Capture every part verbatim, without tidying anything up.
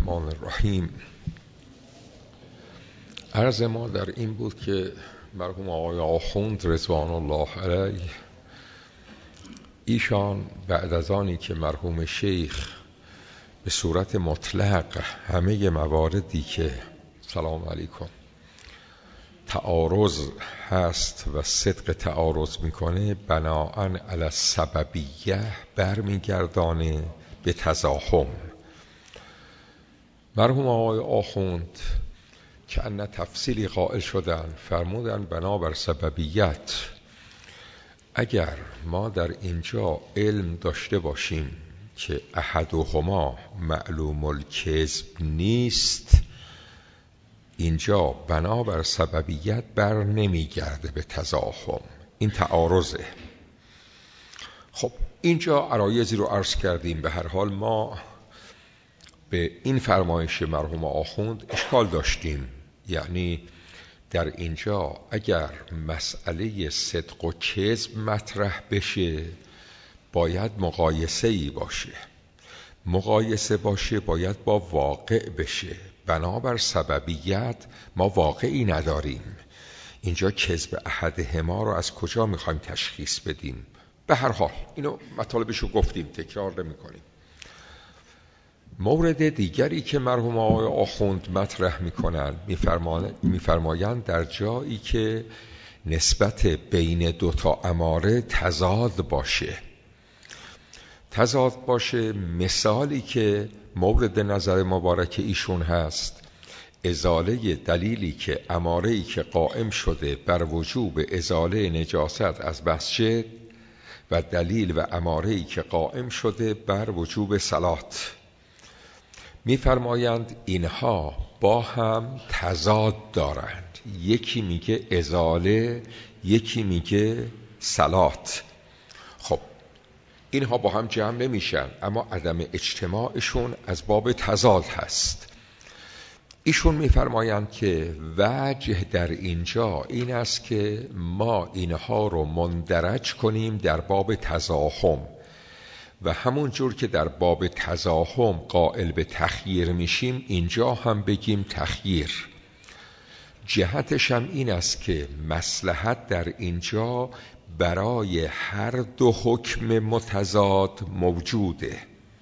الرحمن الرحیم. عرض ما در این بود که مرحوم آقای آخوند رضوان الله علیه، ایشان بعد از آنی که مرحوم شیخ به صورت مطلق همه مواردی که سلام علیکم تعارض هست و صدق تعارض میکنه بناءً علی السببیه برمیگردانه به تزاحم. مرحوم آقای آخوند که ان تفصیلی قائل شدن، فرمودن بنابر سببیت اگر ما در اینجا علم داشته باشیم که احدهما معلوم الکذب نیست، اینجا بنابر سببیت بر نمیگرده به تزاحم، این تعارضه. خب اینجا عرایضی رو عرض کردیم. به هر حال ما به این فرمایش مرحوم آخوند اشکال داشتیم، یعنی در اینجا اگر مسئله صدق و کذب مطرح بشه باید مقایسه‌ای باشه، مقایسه باشه باید با واقع بشه. بنابر سببیت ما واقعی نداریم، اینجا کذب احدهما رو از کجا میخوایم تشخیص بدیم؟ به هر حال اینو مطالبشو گفتیم، تکرار نمی کنیم. مورد دیگری که مرحوم آقای آخوند مطرح میکنن، میفرمایند در جایی که نسبت بین دوتا اماره تضاد باشه، تضاد باشه مثالی که مورد نظر مبارک ایشون هست، ازاله دلیلی که اماره‌ای که قائم شده بر وجوب ازاله نجاست از مسجد و دلیل و اماره‌ای که قائم شده بر وجوب صلات. می‌فرمایند اینها با هم تضاد دارند، یکی میگه ازاله، یکی میگه صلات. خب اینها با هم جمع نمیشن، اما عدم اجتماعشون از باب تضاد هست. ایشون میفرمایند که وجه در اینجا این است که ما اینها رو مندرج کنیم در باب تزاحم و همون جور که در باب تزاحم قائل به تخییر میشیم اینجا هم بگیم تخییر. جهتش هم این است که مصلحت در اینجا برای هر دو حکم متضاد موجوده،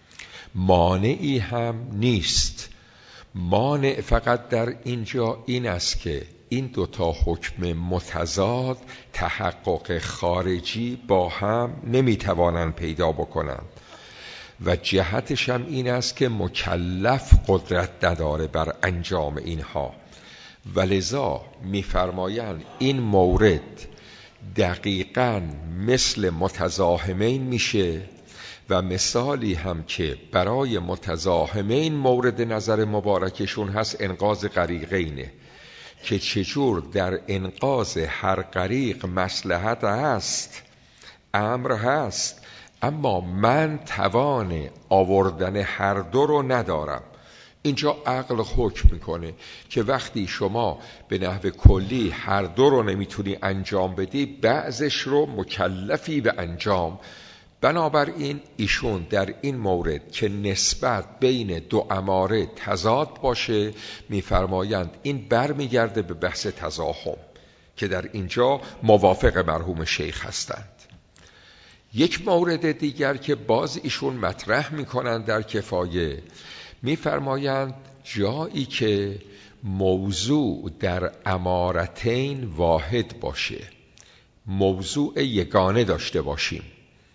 مانعی هم نیست. مانع فقط در اینجا این است که این دوتا حکم متضاد تحقق خارجی با هم نمیتوانند پیدا بکنند و جهتش هم این است که مکلف قدرت نداره بر انجام اینها، ولذا میفرمایند این مورد دقیقاً مثل متزاحمین میشه و مثالی هم که برای متزاحمین مورد نظر مبارکشون هست انقاذ غریقینه، که چجور در انقاذ هر غریق مصلحت هست، امر هست، اما من توان آوردن هر دو رو ندارم. اینجا عقل حکم میکنه که وقتی شما به نحو کلی هر دو رو نمیتونی انجام بدی، بعضش رو مکلفی به انجام. بنابراین ایشون در این مورد که نسبت بین دو اماره تضاد باشه میفرمایند این برمیگرده به بحث تزاحم که در اینجا موافق مرحوم شیخ هستند. یک مورد دیگر که باز ایشون مطرح میکنند در کفایه، میفرمایند جایی که موضوع در امارتین واحد باشه، موضوع یگانه داشته باشیم،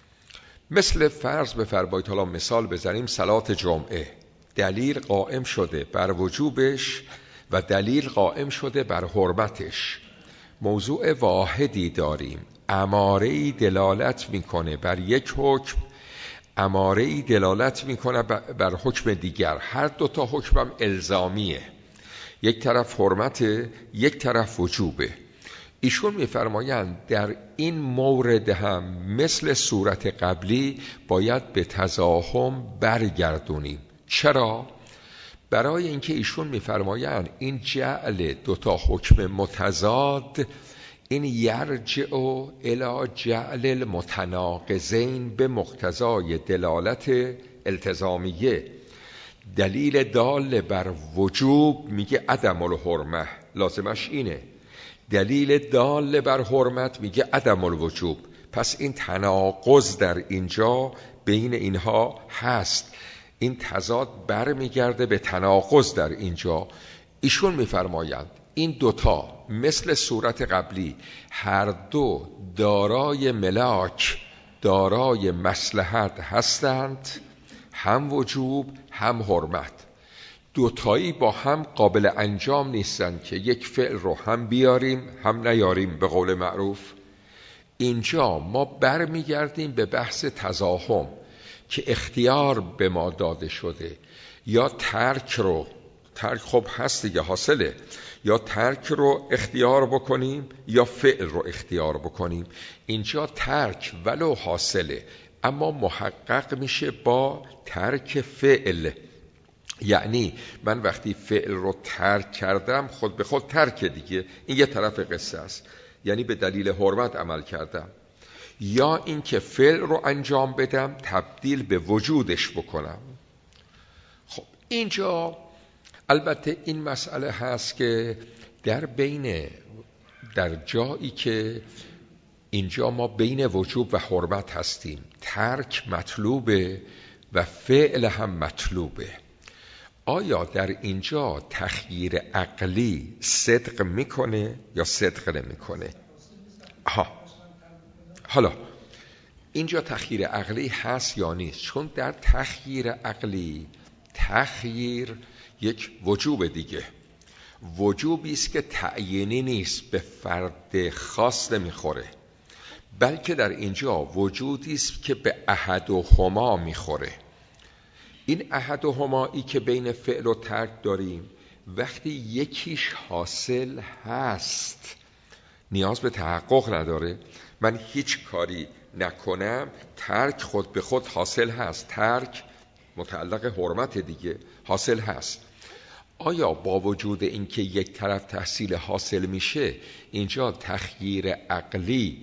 مثل فرض بفرمایید حالا مثال بزنیم صلات جمعه، دلیل قائم شده بر وجوبش و دلیل قائم شده بر حرمتش، موضوع واحدی داریم، اماره‌ای دلالت میکنه بر یک حکم، اماره‌ای دلالت میکنه بر حکم دیگر، هر دوتا حکمم الزامیه، یک طرف حرمت یک طرف وجوبه. ایشون میفرمایند در این مورد هم مثل صورت قبلی باید به تزاحم برگردونیم. چرا؟ برای اینکه ایشون میفرمایند این جعل دوتا حکم متضاد این یرجع الی جعل المتناقضین به مقتضای دلالت التزامیه، دلیل دال بر وجوب میگه عدم الحرمه، لازمش اینه. دلیل دال بر حرمت میگه عدم الوجوب. پس این تناقض در اینجا بین اینها هست، این تضاد بر میگرده به تناقض در اینجا. ایشون میفرمایند این دوتا مثل صورت قبلی هر دو دارای ملاک، دارای مصلحت هستند، هم وجوب هم حرمت. دوتایی با هم قابل انجام نیستند که یک فعل رو هم بیاریم هم نیاریم به قول معروف. اینجا ما برمیگردیم به بحث تزاحم که اختیار به ما داده شده، یا ترک رو، ترک خب هست دیگه حاصله، یا ترک رو اختیار بکنیم یا فعل رو اختیار بکنیم. اینجا ترک ولو حاصله اما محقق میشه با ترک فعل. یعنی من وقتی فعل رو ترک کردم خود به خود ترک دیگه، این یه طرف قصه است، یعنی به دلیل حرمت عمل کردم. یا اینکه فعل رو انجام بدم تبدیل به وجودش بکنم. خب اینجا البته این مسئله هست که در بین در جایی که اینجا ما بین وجوب و حرمت هستیم، ترک مطلوبه و فعل هم مطلوبه. آیا در اینجا تخییر عقلی صدق میکنه یا صدق نمیکنه؟ ها حالا اینجا تخییر عقلی هست یا نیست؟ چون در تخییر عقلی تخییر یک وجوب دیگه، وجوبی است که تعیینی نیست، به فرد خاص نمیخوره، بلکه در اینجا وجودی است که به احدهما میخوره. این احدهمایی که بین فعل و ترک داریم، وقتی یکیش حاصل هست نیاز به تحقق نداره. من هیچ کاری نکنم ترک خود به خود حاصل هست، ترک متعلق حرمت دیگه حاصل هست. آیا با وجود اینکه یک طرف تحصیل حاصل میشه اینجا تخییر عقلی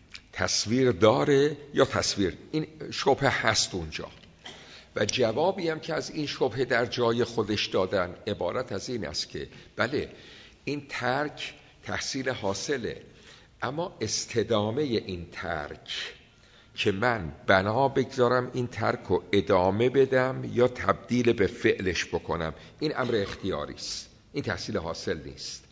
تصویر داره یا تصویر؟ این شبهه هست اونجا. و جوابی هم که از این شبهه در جای خودش دادن عبارت از این است که بله این ترک تحصیل حاصله، اما استدامه این ترک که من بنا بگذارم این ترک رو ادامه بدم یا تبدیل به فعلش بکنم، این امر اختیاری است، این تحصیل حاصل نیست.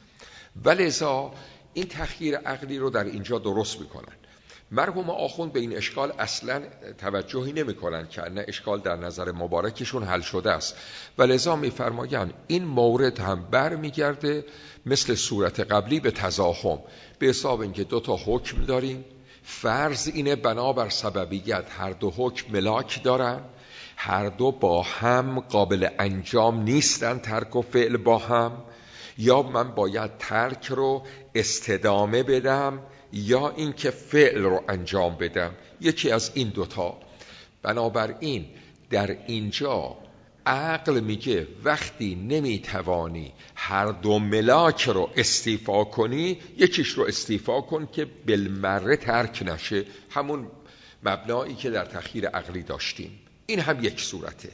ولذا این تخییر عقلی رو در اینجا درست میکنن. مرحوم آخوند به این اشکال اصلا توجهی نمی کنن که نه اشکال در نظر مبارکشون حل شده است، ولذا میفرمایند این مورد هم بر میگرده مثل صورت قبلی به تزاحم، به حساب اینکه دو تا حکم داریم، فرض اینه بنابر سببیت هر دو حکم ملاک دارن، هر دو با هم قابل انجام نیستن، ترک و فعل با هم، یا من باید ترک رو استدامه بدم یا اینکه فعل رو انجام بدم، یکی از این دوتا. بنابراین در اینجا عقل میگه وقتی نمیتوانی هر دو ملاک رو استیفا کنی، یکیش رو استیفا کن که بالمره ترک نشه، همون مبنایی که در تخییر عقلی داشتیم. این هم یک صورته.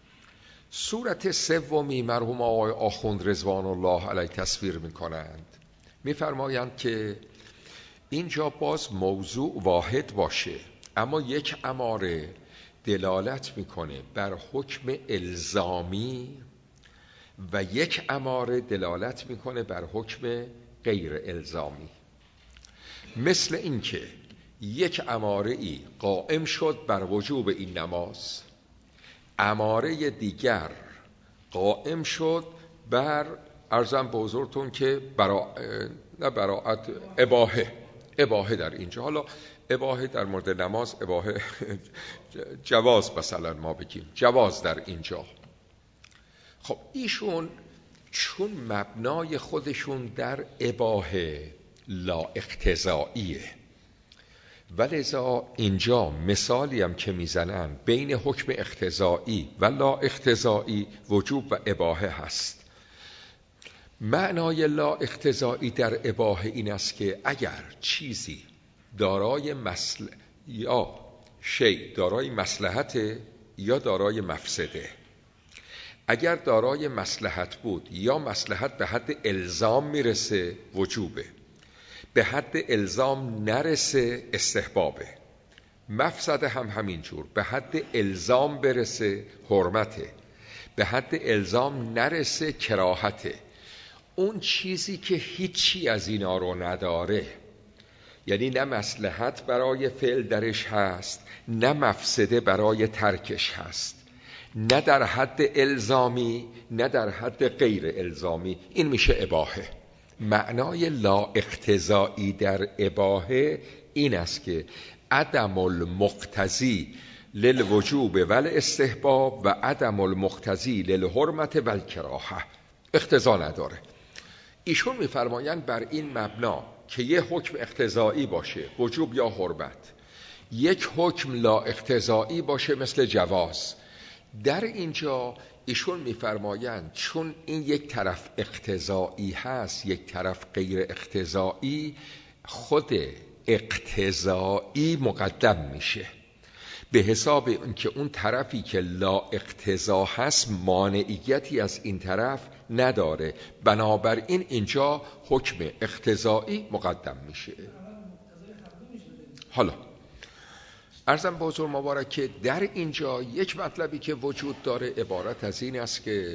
صورت سومی مرحوم آقای آخوند رضوان الله علیه تصویر میکنند، میفرمایند که اینجا باز موضوع واحد باشه اما یک اماره دلالت میکنه بر حکم الزامی و یک اماره دلالت میکنه بر حکم غیر الزامی. مثل اینکه یک اماره ای قائم شد بر وجوب این نماز، اماره دیگر قائم شد بر عرضم به حضورتون که برا... نه براعت اباحه، اباحه در اینجا. حالا اباحه در مورد نماز اباحه جواز، مثلا ما بگیم جواز در اینجا. خب ایشون چون مبنای خودشون در اباحه لا اقتضائیه، ولذا اینجا مثالی هم که میزنن بین حکم اقتضایی و لا اقتضایی وجوب و اباحه هست. معنای لا اقتضایی در اباحه این است که اگر چیزی دارای مسل یا شی دارای مصلحت یا دارای مفسده، اگر دارای مصلحت بود یا مصلحت به حد الزام میرسه وجوبه، به حد الزام نرسه استحبابه. مفسده هم همینجور، به حد الزام برسه حرمته، به حد الزام نرسه کراهته. اون چیزی که هیچی از اینا رو نداره، یعنی نه مصلحت برای فعل درش هست نه مفسده برای ترکش هست، نه در حد الزامی نه در حد غیر الزامی، این میشه اباحه. معنای لا اقتضایی در اباحه این است که عدم المقتضی للوجوب والاستحباب و عدم المقتضی للحرمت والکراهه، اقتضا نداره. ایشون میفرمایند بر این مبنا که یه حکم اقتضایی باشه وجوب یا حرمت، یک حکم لا اقتضایی باشه مثل جواز. در اینجا ایشون میفرمایند چون این یک طرف اقتضایی هست یک طرف غیر اقتضایی، خود اقتضایی مقدم میشه به حساب اینکه اون طرفی که لا اقتضا هست مانعیتی از این طرف نداره، بنابراین اینجا حکم اقتضایی مقدم میشه. حالا عرضم به حضور مبارک که در اینجا یک مطلبی که وجود داره عبارت از این است که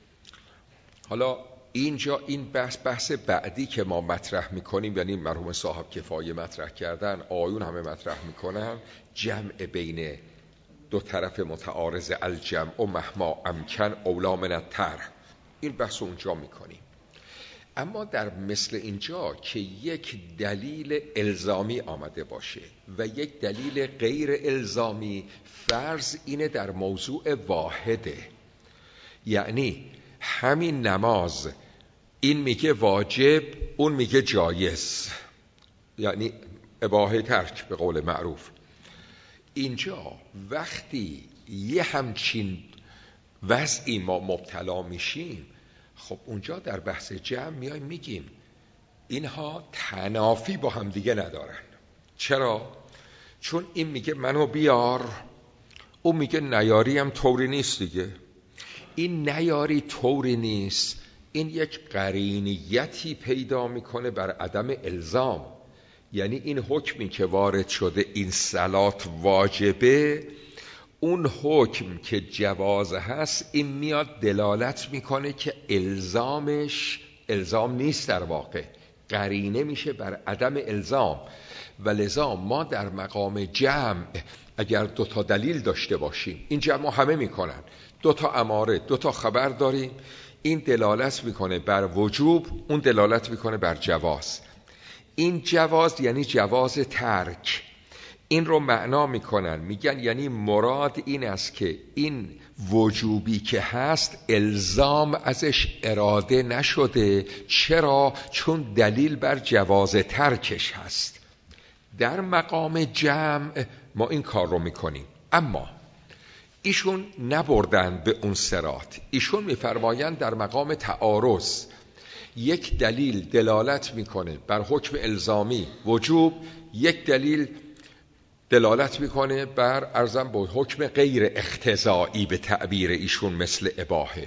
حالا اینجا این بحث بحث بعدی که ما مطرح میکنیم، یعنی مرحوم صاحب کفایه مطرح کردن، آیون همه مطرح میکنن، جمع بین دو طرف متعارض الجمع و مهما امکن اولا من الطرح، این بحث اونجا میکنیم. اما در مثل اینجا که یک دلیل الزامی آمده باشه و یک دلیل غیر الزامی، فرض اینه در موضوع واحده، یعنی همین نماز این میگه واجب اون میگه جایز، یعنی اباحه ترک به قول معروف. اینجا وقتی یه همچین وضعی ما مبتلا میشیم، خب اونجا در بحث جمع میایم میگیم اینها تنافی با هم دیگه ندارن. چرا؟ چون این میگه منو بیار، اون میگه نیاری هم طوری نیست دیگه. این نیاری طوری نیست، این یک قرینیتی پیدا میکنه بر عدم الزام، یعنی این حکمی که وارد شده این صلات واجبه، اون حکم که جواز هست این میاد دلالت میکنه که الزامش الزام نیست، در واقع قرینه میشه بر عدم الزام. و لذا ما در مقام جمع اگر دو تا دلیل داشته باشیم، این جمع همه میکنن، دو تا اماره دو تا خبر داریم، این دلالت میکنه بر وجوب، اون دلالت میکنه بر جواز. این جواز یعنی جواز ترک، این رو معنا میکنن، میگن یعنی مراد این است که این وجوبی که هست الزام ازش اراده نشده. چرا؟ چون دلیل بر جواز ترکش هست. در مقام جمع ما این کار رو میکنیم، اما ایشون نبردن به اون صراط. ایشون میفرمایند در مقام تعارض یک دلیل دلالت میکنه بر حکم الزامی وجوب، یک دلیل دلالت میکنه بر ارزم با حکم غیر اقتضایی به تعبیر ایشون مثل اباحه.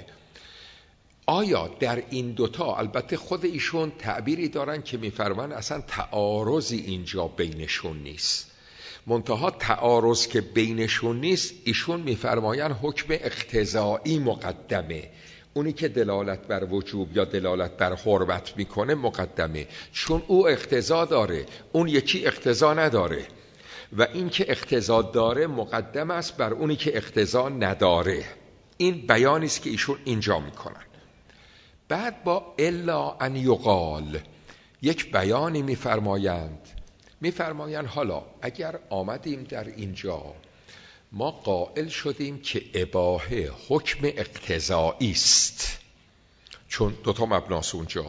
آیا در این دوتا، البته خود ایشون تعبیری دارن که میفرمان اصلا تعارضی اینجا بینشون نیست، منتها تعارض که بینشون نیست ایشون میفرماین حکم اقتضایی مقدمه، اونی که دلالت بر وجوب یا دلالت بر حرمت میکنه مقدمه، چون او اقتضا داره اون یکی اقتضا نداره، و این که اقتضا داره مقدم است بر اونی که اقتضا نداره. این بیانی است که ایشون اینجا میکنن. بعد با الا ان یقال یک بیانی میفرمایند، میفرمایند حالا اگر آمدیم در اینجا ما قائل شدیم که اباحه حکم اقتضایی است، چون دوتا مبناست اونجا،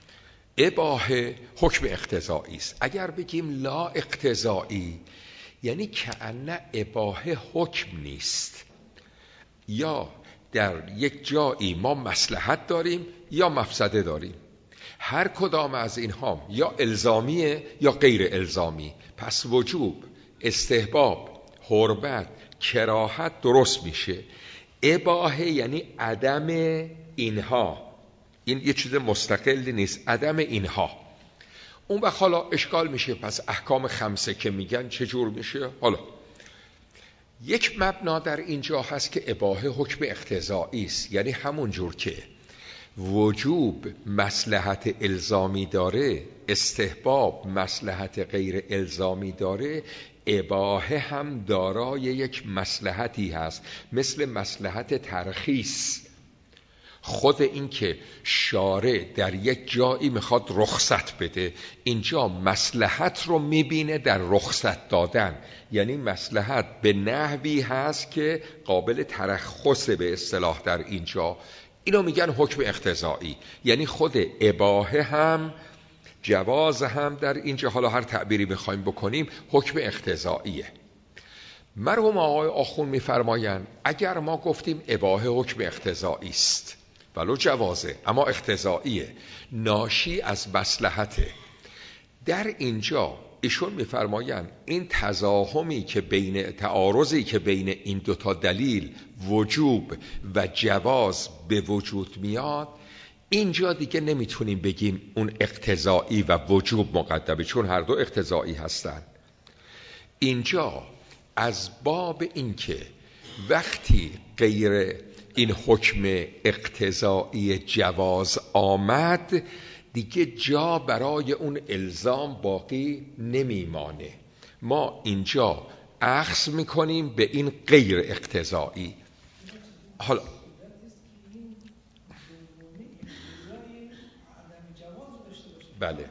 اباحه حکم اقتضایی است. اگر بگیم لا اقتضایی یعنی کأن اباحه حکم نیست، یا در یک جایی ما مصلحت داریم یا مفسده داریم، هر کدام از اینها یا الزامیه یا غیر الزامی، پس وجوب، استحباب، حرمت، کراهت درست میشه. اباحه یعنی عدم اینها، این یه چیز مستقلی نیست، عدم اینها. اون وقت حالا اشکال میشه، پس احکام خمسه که میگن چجور میشه؟ حالا یک مبنا در اینجا هست که اباحه حکم اقتضایی است، یعنی همون جور که وجوب مصلحت الزامی داره، استحباب مصلحت غیر الزامی داره، اباحه هم دارای یک مصلحتی هست، مثل مصلحت ترخیص. خود این که شارع در یک جایی میخواد رخصت بده، اینجا مصلحت رو میبینه در رخصت دادن، یعنی مصلحت به نحوی هست که قابل ترخص به اصطلاح در اینجا. اینو میگن حکم اقتضایی، یعنی خود اباحه هم جواز هم در اینجا، حالا هر تعبیری بخوایم بکنیم، حکم اقتضاییه. مرحوم آقای آخوند میفرمایند اگر ما گفتیم اباحه حکم اقتضایی است، ولو جوازه اما اقتضاییه، ناشی از مصلحته، در اینجا ایشون میفرمایند این تزاحمی که بین تعارضی که بین این دوتا دلیل وجوب و جواز به وجود میاد، اینجا دیگه نمیتونیم بگیم اون اقتضایی و وجوب مقدمه، چون هر دو اقتضایی هستن. اینجا از باب این که وقتی غیر این حکم اقتضایی جواز آمد، دیگه جا برای اون الزام باقی نمیمانه، ما اینجا اخذ میکنیم به این غیر اقتضایی. حالا بله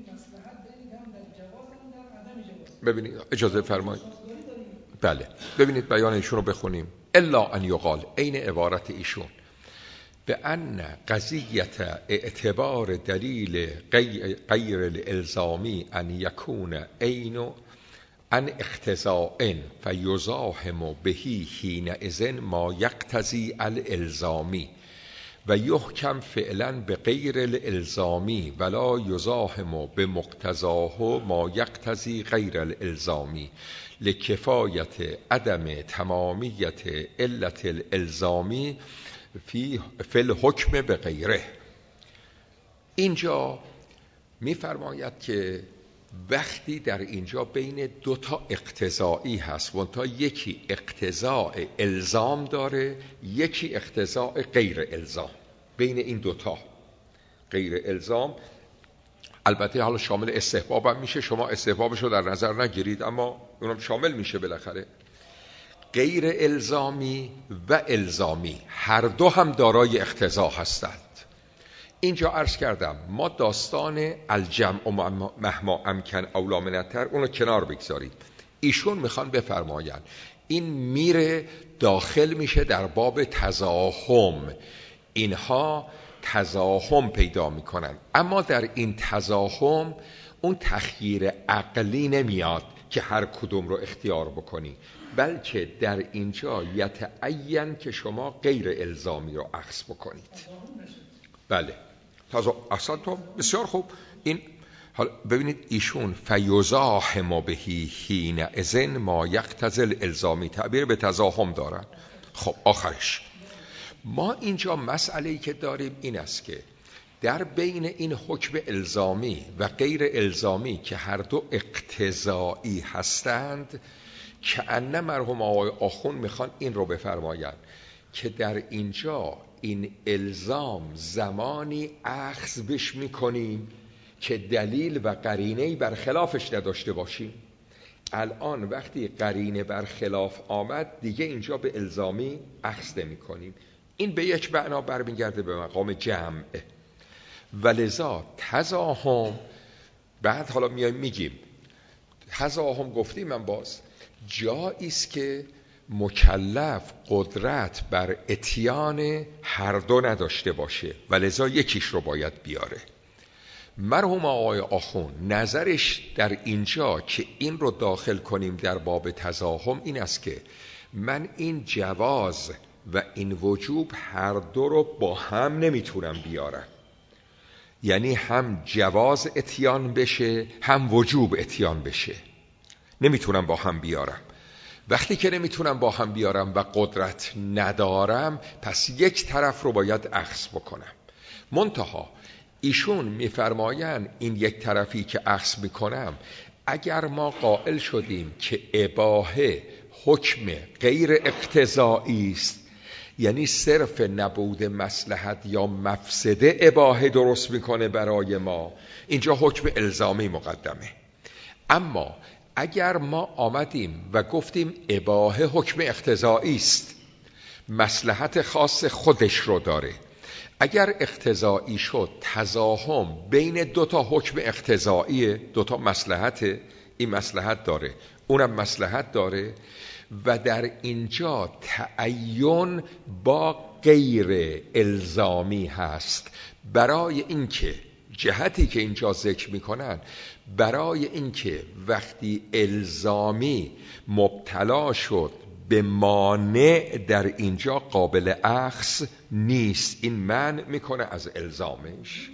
ببینید، اجازه فرمایید، بله ببینید بیان ایشون رو بخونیم. الا ان یقال، عین عبارت ایشون، به ان قضیت اعتبار دلیل غیر الالزامی ان یکون عین ان اقتضاء فیزاحم بهی حینئذ ما یقتضی الالزامی و یحکم فعلا به غیر الالزامی ولا یزاحم به مقتضاه ما یقتضی غیر الالزامی لکفایت عدم تمامیت علت الالزامی فی فی الحکم به غیره. اینجا میفرماید که وقتی در اینجا بین دو تا اقتضایی هست، و تا یکی اقتضاء الزام داره، یکی اقتضاء غیر الزام، بین این دوتا غیر الزام البته حالا شامل استحباب هم میشه، شما استحبابش رو در نظر نگیرید اما اونم شامل میشه بالاخره. غیر الزامی و الزامی هر دو هم دارای اقتضا هستند. اینجا عرض کردم ما داستان الجمع و مهما امکن اولا منتر اون رو کنار بگذارید. ایشون میخوان بفرماین این میره داخل میشه در باب تزاحم، اینها تزاحم پیدا میکنن، اما در این تزاحم اون تخییر عقلی نمیاد که هر کدوم رو اختیار بکنی، بلکه در اینجا یتعین که شما غیر الزامی رو اخذ بکنید. بله اصلا تو بسیار خوب. این حالا ببینید ایشون فیزاحم بهی حینئذ ما یقتضی الالزامی تعبیر به تزاحم دارن. خب آخرش ما اینجا مسئله‌ای که داریم این است که در بین این حکم الزامی و غیر الزامی که هر دو اقتضایی هستند، که ان مرحوم آقای آخوند میخوان این رو بفرمایند که در اینجا این الزام زمانی اخذ بش میکنیم که دلیل و قرینه‌ای بر خلافش نداشته باشیم. الان وقتی قرینه بر خلاف آمد دیگه اینجا به الزامی اخذ نمی‌کنیم. این به یک معنا برمیگرده به مقام جمع. ولذا تزاحم بعد حالا میایم میگیم تزاحم گفتیم من باز جایی است که مکلف قدرت بر اتیان هر دو نداشته باشه، ولذا یکیش رو باید بیاره. مرحوم آقای آخوند نظرش در اینجا که این رو داخل کنیم در باب تزاحم این است که من این جواز و این وجوب هر دو رو با هم نمیتونم بیارم، یعنی هم جواز اتیان بشه هم وجوب اتیان بشه، نمیتونم با هم بیارم. وقتی که نمیتونم با هم بیارم و قدرت ندارم، پس یک طرف رو باید اخذ بکنم. منتها ایشون میفرماین این یک طرفی که اخذ میکنم، اگر ما قائل شدیم که اباحه حکم غیر اقتضایی است، یعنی صرف نبود مصلحت یا مفسده اباحه درست میکنه برای ما، اینجا حکم الزامی مقدمه. اما اگر ما آمدیم و گفتیم اباحه حکم اقتضایی است، مصلحت خاص خودش رو داره، اگر اقتضایی شد تزاحم بین دو تا حکم اقتضایی، دو تا مصلحت، این مصلحت داره اونم مصلحت داره، و در اینجا تعین با غیر الزامی هست. برای اینکه جهتی که اینجا ذکر میکنن، برای اینکه وقتی الزامی مبتلا شد به مانع، در اینجا قابل اخذ نیست، این منع میکنه از الزامش.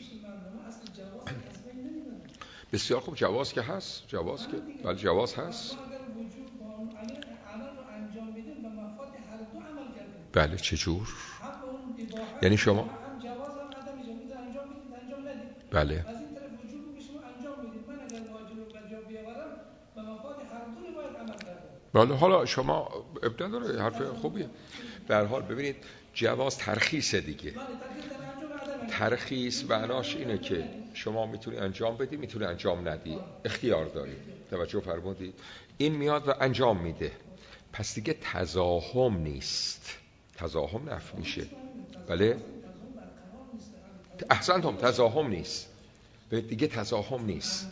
بسیار خوب، جواز که هست، جواز که بله جواز هست. بله چجور؟ یعنی شما بله بله حالا شما ابتدا داره، حرف خوبیه. به هر حال ببینید جواز ترخیصه دیگه. ترخیص معناش اینه که شما میتونی انجام بدی، میتونی انجام ندی، اختیار داری. توجه فرمودید؟ این میاد و انجام میده، پس دیگه تزاحم نیست، تزاحم نفی میشه. بله احسنتم، تزاحم نیست دیگه، تزاحم نیست.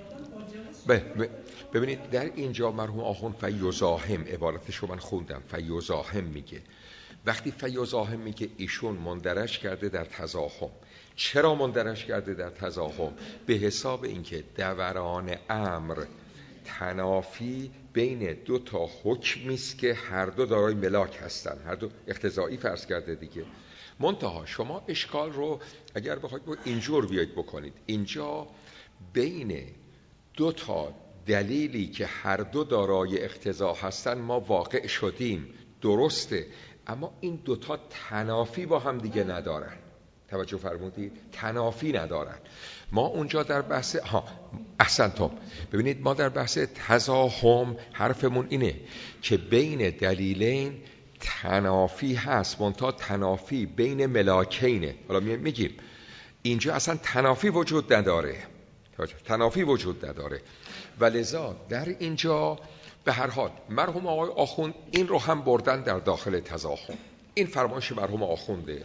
ببینید در اینجا مرحوم آخوند فیزاحم، عبارتشو من خوندم، فیزاحم میگه. وقتی فیزاحم میگه ایشون مندرج کرده در تزاحم. چرا مندرج کرده در تزاحم؟ به حساب اینکه دوران امر تنافی بین دو تا حکمی است که هر دو دارای ملاک هستن، هر دو اقتضایی فرض کرده دیگه. منتها شما اشکال رو اگر بخواید اینجور بیاید بکنید، اینجا بین دو تا دلیلی که هر دو دارای اقتضا هستن ما واقع شدیم، درسته، اما این دو تا تنافی با هم دیگه ندارن. توجه فرمودید؟ تنافی ندارن. ما اونجا در بحث ها احسنتم، ببینید ما در بحث تزاحم حرفمون اینه که بین دلیلین تنافی هست، منتها تنافی بین ملاکینه. حالا میگیم اینجا اصلا تنافی وجود نداره، تنافی وجود نداره، ولذا در اینجا به هر حال مرحوم آقای آخوند این رو هم بردن در داخل تزاحم. این فرمایش مرحوم آخونده.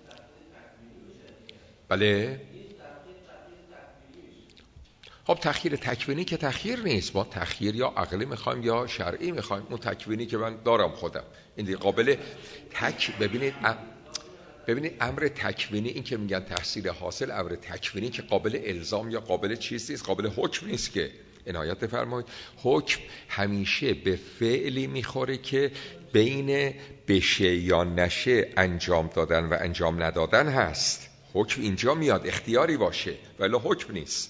بله خب تخییر تکوینی که تخییر نیست، ما تخییر یا عقلی میخوایم یا شرعی میخوایم. اون تکوینی که من دارم خودم این دیگه قابل تک ببینید ام... ببینید امر تکوینی، این که میگن تحصیل حاصل، امر تکوینی که قابل الزام یا قابل چیز نیست، قابل حکم نیست که. عنایت بفرمایید، حکم همیشه به فعلی میخوره که بین بشه یا نشه انجام دادن و انجام ندادن هست. حکم اینجا میاد اختیاری باشه ولی حکم نیست.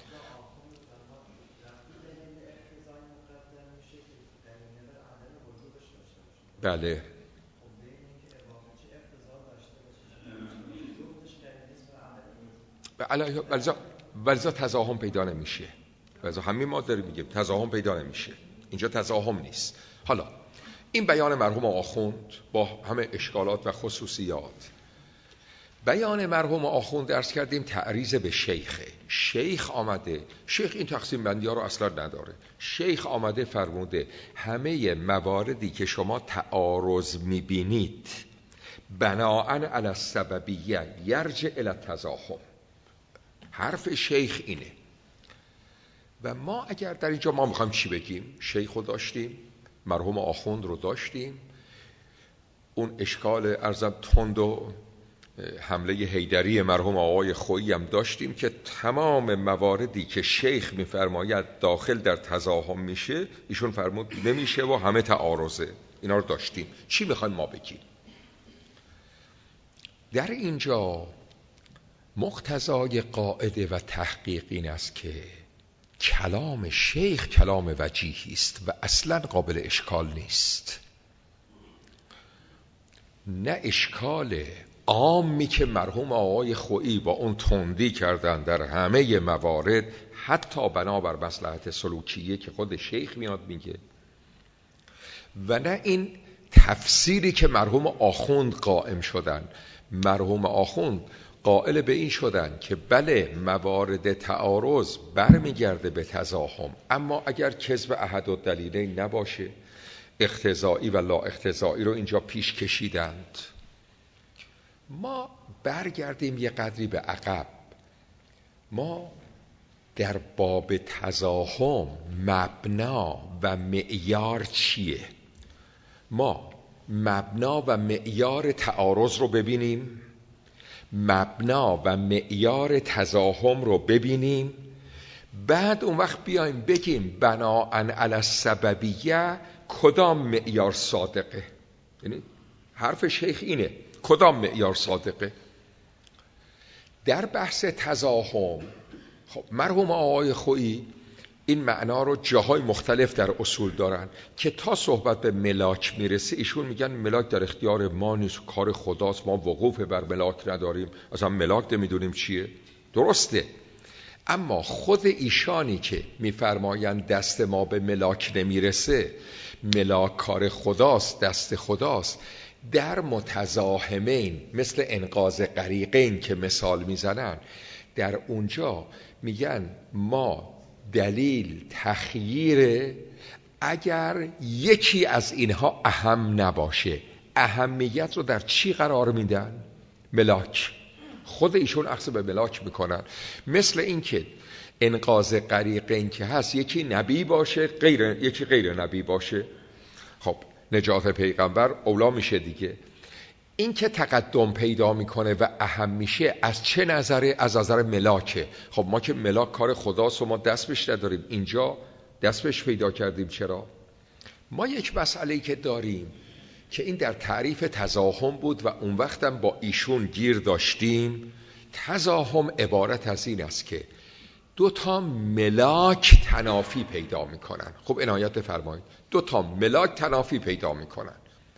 بله ولذا تزاحم پیدا نمیشه، ولذا همین ما داریم میگیم تزاحم پیدا نمیشه، اینجا تزاحم نیست. حالا این بیان مرحوم آخوند با همه اشکالات و خصوصیات. بیان مرحوم آخوند درس کردیم تعریض به شیخه. شیخ آمده، شیخ این تقسیم بندی ها رو اصلا نداره. شیخ آمده فرموده همه مواردی که شما تعارض میبینید بناءً علی السببیه یرجع الی التزاحم. حرف شیخ اینه. و ما اگر در اینجا ما میخوایم چی بگیم؟ شیخ رو داشتیم، مرحوم آخوند رو داشتیم، اون اشکال ارزم تند و حمله حیدری مرحوم آقای خویی هم داشتیم که تمام مواردی که شیخ میفرماید داخل در تزاحم میشه ایشون فرمود نمیشه و همه تعارضه. اینا رو داشتیم. چی میخوایم ما بگیم؟ در اینجا مقتضای قاعده و تحقیق این است که کلام شیخ کلام وجیهی است و اصلا قابل اشکال نیست. نه اشکال عامی که مرحوم آقای خویی با اون تندی کردن در همه موارد، حتی بنابر مصلحت سلوکیه که خود شیخ میاد میگه، و نه این تفسیری که مرحوم آخوند قائم شدن. مرحوم آخوند قائل به این شدن که بله موارد تعارض برمیگرده به تزاحم، اما اگر کذب احد الدلیلین نباشه، اقتضایی و لا اقتضایی رو اینجا پیش کشیدند. ما برگردیم یه قدری به عقب. ما در باب تزاحم مبنا و معیار چیه؟ ما مبنا و معیار تعارض رو ببینیم، مبنا و معیار تزاحم رو ببینیم، بعد اون وقت بیایم بگیم بناءً علی السببیه کدام معیار صادقه. یعنی حرف شیخ اینه، کدام معیار صادقه؟ در بحث تزاحم خب مرحوم آقای خویی این معنا رو جاهای مختلف در اصول دارن که تا صحبت به ملاک میرسه ایشون میگن ملاک در اختیار ما نیست، کار خداست، ما وقوف بر ملاک نداریم، اصلا ملاک نمیدونیم چیه. درسته، اما خود ایشانی که میفرمایند دست ما به ملاک نمیرسه، ملاک کار خداست، دست خداست، در متزاحمین مثل انقاذ غریقین که مثال میزنن، در اونجا میگن ما دلیل تخییره اگر یکی از اینها اهم نباشه. اهمیت رو در چی قرار میدن؟ ملاک. خود ایشون اخذ به ملاک میکنن. مثل این که انقاذ غریقین که هست یکی نبی باشه، غیر یکی غیر نبی باشه، خب نجات پیغمبر اولا میشه دیگه. این که تقدم پیدا میکنه و اهم میشه از چه نظره؟ از نظر ملاکه. خب ما که ملاک کار خداست و ما دست بهش نداریم، اینجا دست بهش پیدا کردیم. چرا؟ ما یک مسئله‌ای که داریم که این در تعریف تزاحم بود و اون وقتم با ایشون گیر داشتیم. تزاحم عبارت از این است که دو تا ملاک تنافی پیدا میکنن. خب عنایت بفرمایید، دو تا ملاک تنافی پیدا میکنن.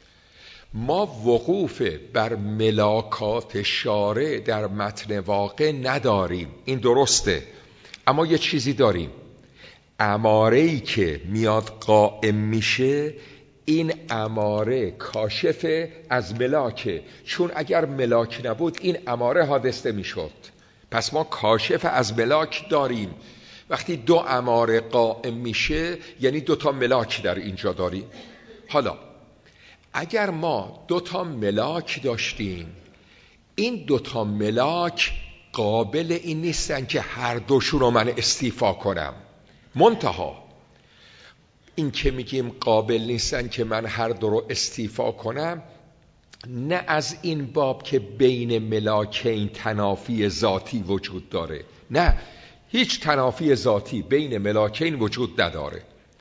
ما وقوف بر ملاکات شارع در متن واقع نداریم، این درسته، اما یه چیزی داریم، اماره‌ای که میاد قائم میشه، این اماره کاشف از ملاکه، چون اگر ملاک نبود این اماره حادثه میشد. پس ما کاشف از ملاک داریم. وقتی دو اماره قائم میشه یعنی دو تا ملاک در اینجا داریم. حالا اگر ما دو تا ملاک داشتیم، این دو تا ملاک قابل این نیستن که هر دوشون رو من استیفا کنم. منتها این که میگیم قابل نیستن که من هر دو رو استیفا کنم، نه از این باب که بین ملاکین تنافی ذاتی وجود داره، نه، هیچ تنافی ذاتی بین ملاکین وجود نداره.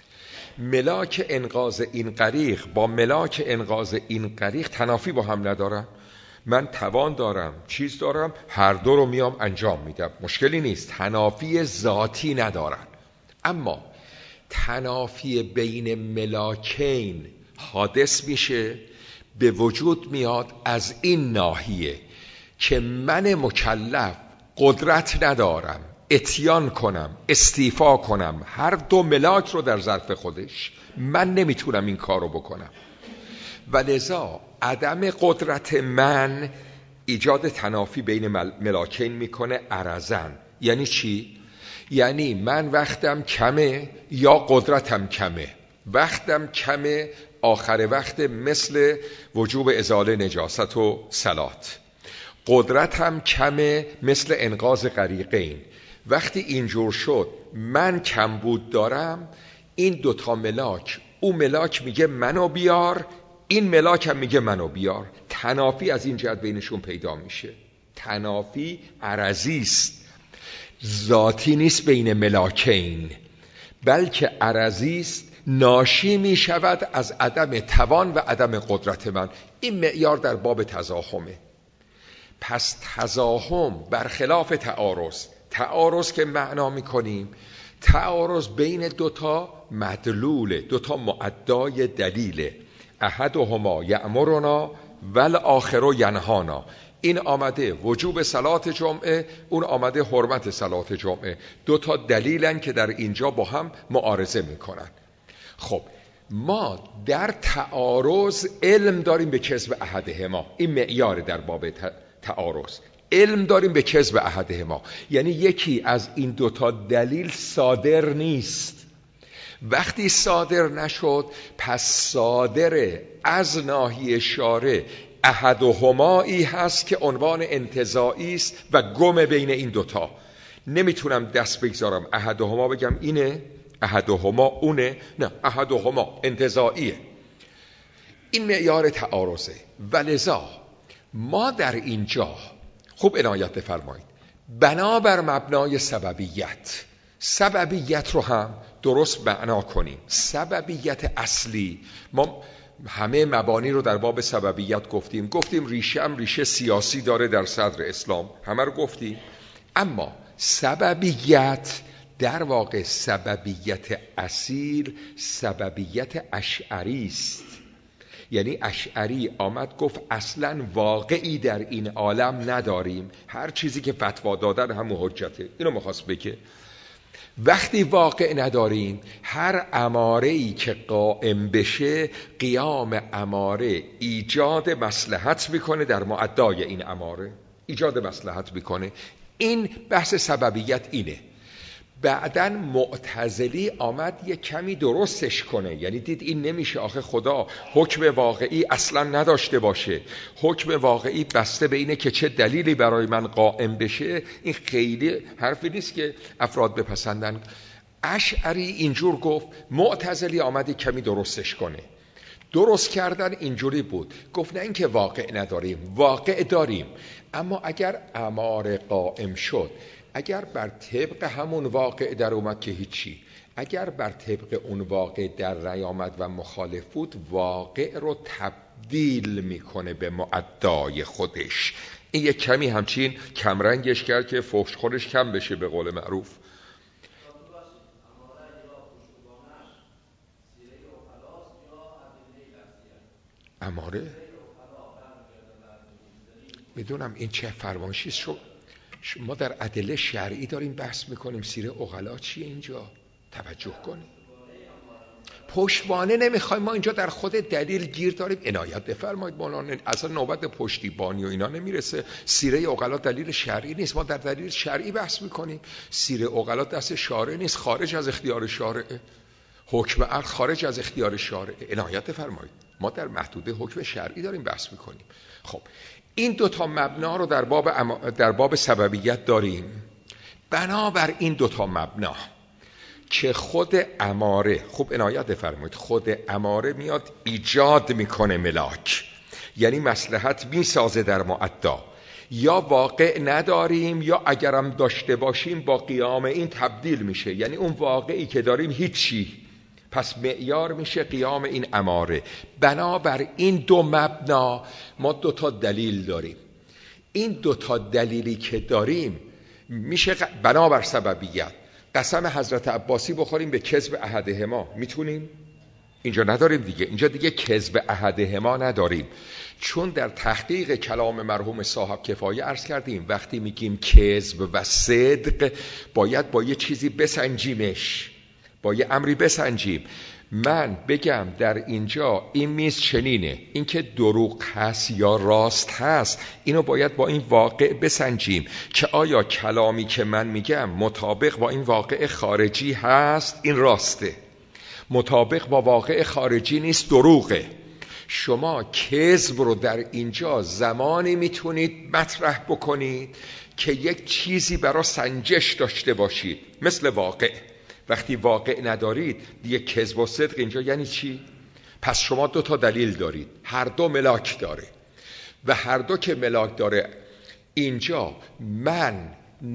ملاک انقاذ این غریق با ملاک انقاذ این غریق تنافی با هم ندارن. من توان دارم، چیز دارم، هر دو رو میام انجام میدم، مشکلی نیست، تنافی ذاتی ندارن. اما تنافی بین ملاکین حادث میشه، به وجود میاد از این ناحیه که من مکلف قدرت ندارم اتیان کنم، استیفا کنم هر دو ملاک رو در ظرف خودش، من نمیتونم این کار رو بکنم و لذا عدم قدرت من ایجاد تنافی بین ملاکین میکنه. عرضن یعنی چی؟ یعنی من وقتم کمه یا قدرتم کمه. وقتم کمه آخر وقت مثل وجوب ازاله نجاست و صلات، قدرتم کمه مثل انقاذ غریقین. وقتی اینجور شد من کمبود دارم، این دوتا ملاک، اون ملاک میگه منو بیار، این ملاک هم میگه منو بیار، تنافی از این جهت بینشون پیدا میشه. تنافی عرضی است، ذاتی نیست بین ملاکین، بلکه عرضی است، ناشی می شود از عدم توان و عدم قدرت من. این معیار در باب تزاحمه. پس تزاحم برخلاف تعارض، تعارض که معنا می کنیم، تعارض بین دوتا مدلوله، دوتا معدای دلیله. احدهما یأمرنا والآخر ینهانا. این آمده وجوب صلات جمعه، اون آمده حرمت صلات جمعه. دوتا دلیلن که در اینجا با هم معارضه میکنن. خب ما در تعارض علم داریم به کذب احدهما، این معیار در باب تعارض. علم داریم به کذب احدهما، یعنی یکی از این دوتا دلیل صادر نیست. وقتی صادر نشد پس صادر از ناحیه شارع احدهمایی هست که عنوان انتزاعی است و گم بین این دوتا. نمیتونم دست بگذارم احدهما بگم اینه، احدهما اونه، نه، احدهما انتزاعیه. این معیار تعارضه. ولذا ما در اینجا خوب عنایت بفرمایید، بنابر مبنای سببیت، سببیت رو هم درست معنا کنیم. سببیت اصلی، ما همه مبانی رو در باب سببیت گفتیم. گفتیم ریشه هم ریشه سیاسی داره در صدر اسلام، همه رو گفتیم. اما سببیت در واقع سببیت اصیل سببیت اشعری است. یعنی اشعری آمد گفت اصلا واقعی در این عالم نداریم، هر چیزی که فتوا دادن همون حجته. اینو میخواست بگه وقتی واقع نداریم، هر اماره‌ای که قائم بشه، قیام اماره ایجاد مصلحت میکنه در معدای این اماره، ایجاد مصلحت میکنه. این بحث سببیت اینه. بعدن معتزلی آمد یه کمی درستش کنه، یعنی دید این نمیشه، آخه خدا حکم واقعی اصلا نداشته باشه، حکم واقعی بسته به اینه که چه دلیلی برای من قائم بشه. این خیلی حرفی نیست که افراد بپسندن. اشعری اینجور گفت، معتزلی آمد یه کمی درستش کنه. درست کردن اینجوری بود، گفت نه اینکه واقع نداریم، واقع داریم، اما اگر اماره قائم شد، اگر بر طبق همون واقع در اومد که هیچی، اگر بر طبق اون واقع در نیامد و مخالف بود، واقع رو تبدیل میکنه به معدای خودش. این یک کمی همچین کمرنگش کرد که فحش خورش کم بشه به قول معروف. اماره میدونم این چه فرمایشی شد. ما در ادله شرعی داریم بحث میکنیم، سیره عقلا چیه اینجا؟ توجه کنیم. پشتوانه نمیخوایم، ما اینجا در خود دلیل گیر داریم. عنایت بفرمایید مولانا، اصلا نوبت پشتیبانی و اینا نمیرسه. سیره عقلا دلیل شرعی نیست، ما در دلیل شرعی بحث میکنیم. سیره عقلا دست شارع نیست، خارج از اختیار شارعه. حکم عقل خارج از اختیار شارعه. عنایت بفرمایید، ما در محدوده حکم شرعی داریم بحث میکنیم. خب این دوتا مبنا رو در باب, ام... در باب سببیت داریم. بنابر این دوتا مبنا که خود اماره، خوب عنایت بفرمایید، خود اماره میاد ایجاد میکنه ملاک، یعنی مصلحت میسازه در معدا، یا واقع نداریم یا اگرم داشته باشیم با قیام این تبدیل میشه، یعنی اون واقعی که داریم هیچی، پس معیار میشه قیام این اماره. بنابر این دو مبنا ما دو تا دلیل داریم. این دو تا دلیلی که داریم میشه بنابر سببیت قسم حضرت عباسی بخوریم به کذب احدهما. میتونیم؟ اینجا نداریم دیگه، اینجا دیگه کذب احدهما نداریم، چون در تحقیق کلام مرحوم صاحب کفایه عرض کردیم وقتی میگیم کذب و صدق باید با یه چیزی بسنجیمش، با یه امری بسنجیم. من بگم در اینجا این میز چنینه، این که دروغ هست یا راست هست، اینو باید با این واقع بسنجیم که آیا کلامی که من میگم مطابق با این واقع خارجی هست، این راسته، مطابق با واقع خارجی نیست، دروغه. شما کذب رو در اینجا زمانی میتونید مطرح بکنید که یک چیزی برای سنجش داشته باشید، مثل واقع. وقتی واقع ندارید دیگه کذب و صدق اینجا یعنی چی؟ پس شما دو تا دلیل دارید، هر دو ملاک داره و هر دو که ملاک داره اینجا من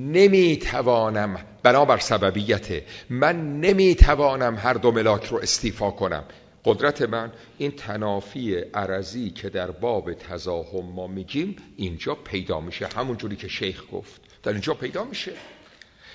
نمیتوانم، بنابر سببیته من نمیتوانم هر دو ملاک رو استیفا کنم. قدرت من این تنافی عرضی که در باب تزاحم ما میگیم اینجا پیدا میشه، همون جوری که شیخ گفت در اینجا پیدا میشه.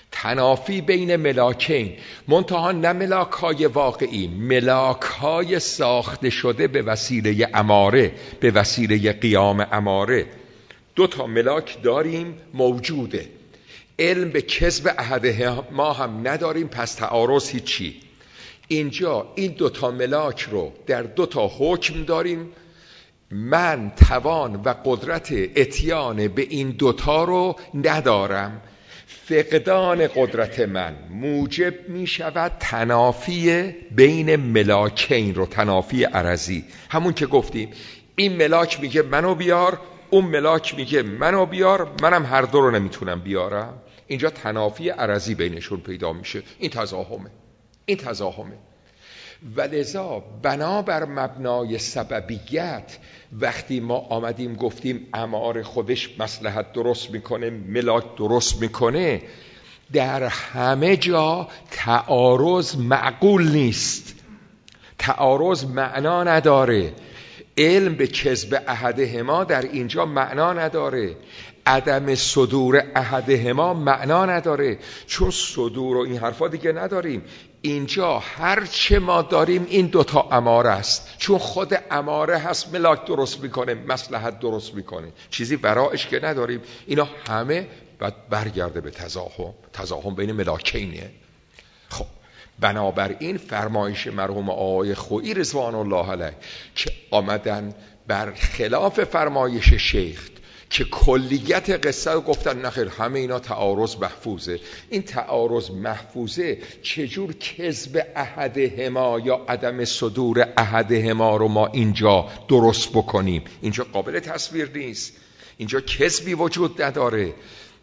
تنافی بین ملاکین، منتها نه ملاک‌های واقعی، ملاک‌های ساخته شده به وسیله اماره، به وسیله قیام اماره. دو تا ملاک داریم موجوده، علم به کذب احدهما هم نداریم، پس تعارض هیچی. اینجا این دو تا ملاک رو در دو تا حکم داریم. من توان و قدرت اتیان به این دوتا رو ندارم. فقدان قدرت من موجب می شود تنافی بین ملاکین رو، تنافی عرضی. همون که گفتیم این ملاک میگه منو بیار، اون ملاک میگه منو بیار، منم هر دو رو نمیتونم بیارم. اینجا تنافی عرضی بینشون پیدا میشه. این تضاهمه، این تضاهمه. ولذا بنابر مبنای سببیت وقتی ما آمدیم گفتیم اماره خودش مصلحت درست میکنه، ملاک درست میکنه، در همه جا تعارض معقول نیست، تعارض معنا نداره. علم به کذب احدهما در اینجا معنا نداره، عدم صدور احدهما معنا نداره، چون صدور و این حرفا دیگه نداریم. اینجا هر چه ما داریم این دوتا اماره است، چون خود اماره هست ملاک درست میکنه، مصلحت درست میکنه، چیزی ورایش که نداریم. اینا همه باید برگرده به تضاهم، تضاهم بین ملاکینه. خب بنابراین فرمایش مرحوم آقای خویی رضوان الله علیه که آمدن بر خلاف فرمایش شیخ که کلیت قصه رو گفتن نخیر همه اینا تعارض محفوظه. این تعارض محفوظه چجور کذب احدهما یا عدم صدور احدهما رو ما اینجا درست بکنیم؟ اینجا قابل تصویر نیست، اینجا کذبی وجود نداره.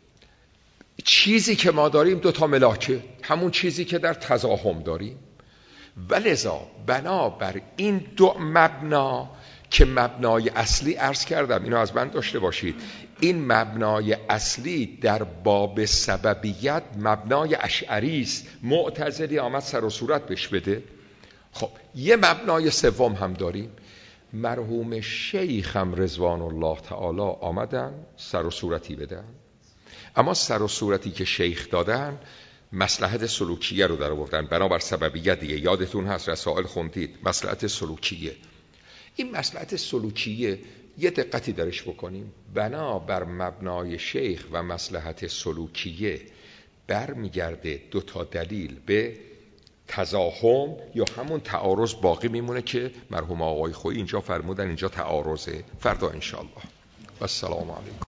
چیزی که ما داریم دوتا ملاکه، همون چیزی که در تضاهم داریم. ولذا بنابر این دو مبنا که مبنای اصلی عرض کردم، اینو از من داشته باشید، این مبنای اصلی در باب سببیت مبنای اشعری است. معتزلی آمد سر و صورت بهش بده. خب یه مبنای سوم هم داریم، مرحوم شیخ هم رضوان الله تعالی آمدن سر و صورتی بدن، اما سر و صورتی که شیخ دادن مصلحت سلوکیه رو در آوردن بنابر سببیت دیگه. یادتون هست رسائل خوندید، مصلحت سلوکیه. این مصلحت سلوکیه یه دقتی درش بکنیم، بنابر مبنای شیخ و مصلحت سلوکیه برمیگرده دو تا دلیل به تضاهم یا همون تعارض باقی میمونه که مرحوم آقای خویی اینجا فرمودن اینجا تعارضه. فردا انشاءالله. و السلام علیکم.